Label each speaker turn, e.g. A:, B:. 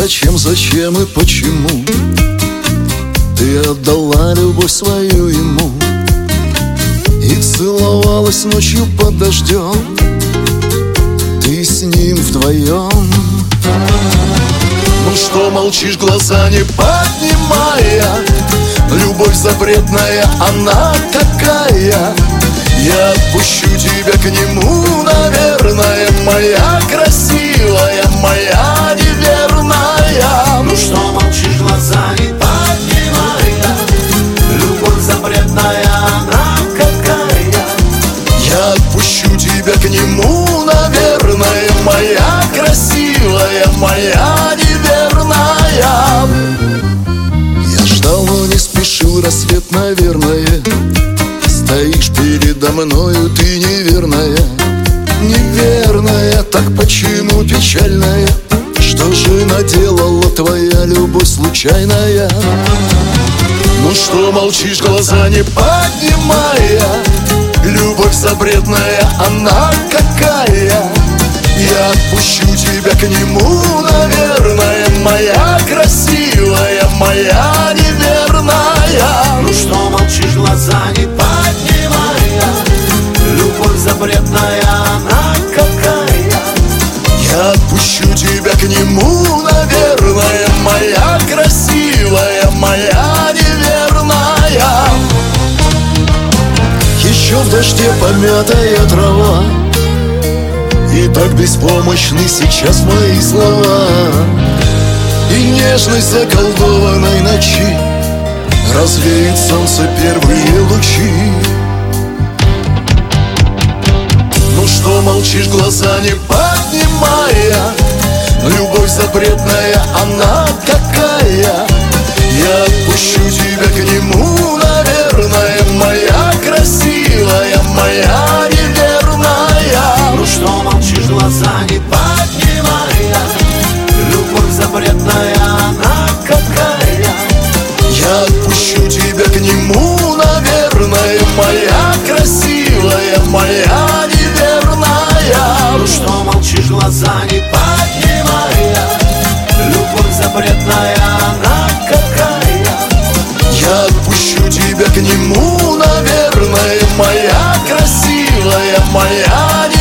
A: зачем и почему ты отдала любовь свою ему и целовалась ночью под дождем, ты с ним вдвоем? Ну что молчишь, глаза не поднимая? Любовь запретная, она такая. Я отпущу тебя к нему, наверное, моя красивая, моя неверная.
B: Ну что молчишь, глаза не поднимая? Любовь запретная, она какая.
A: Я отпущу тебя к нему, наверное, моя красивая, моя неверная. Я ждал, но не спешил, рассвет, наверное. Стоишь передо мною, ты неверная, неверная. Так почему печальная? Что же наделала твоя любовь случайная? Ну что молчишь, глаза не поднимая? Любовь запретная, она какая. Я отпущу тебя к нему, наверное, моя красивая, моя неверная.
B: Ну что молчишь, глаза не поднимая? Любовь запретная, она какая.
A: Я отпущу тебя к нему, наверное, моя красивая, моя неверная. Еще в дожде помятая трава, и так беспомощны сейчас мои слова. И нежность заколдованной ночи развеет солнце первые лучи. Ну что молчишь, глаза не поднимая? Любовь запретная, она какая. Я отпущу тебя к нему, наверное, моя красивая, моя неверная.
B: Ну что молчишь, глаза не поднимая? Любовь запретная, она какая.
A: Я отпущу тебя к нему, наверное, моя красивая, моя неверная.
B: Ну что молчишь, глаза не поднимая? Любовь запретная, она какая.
A: Я отпущу тебя к нему, наверное, моя красивая, моя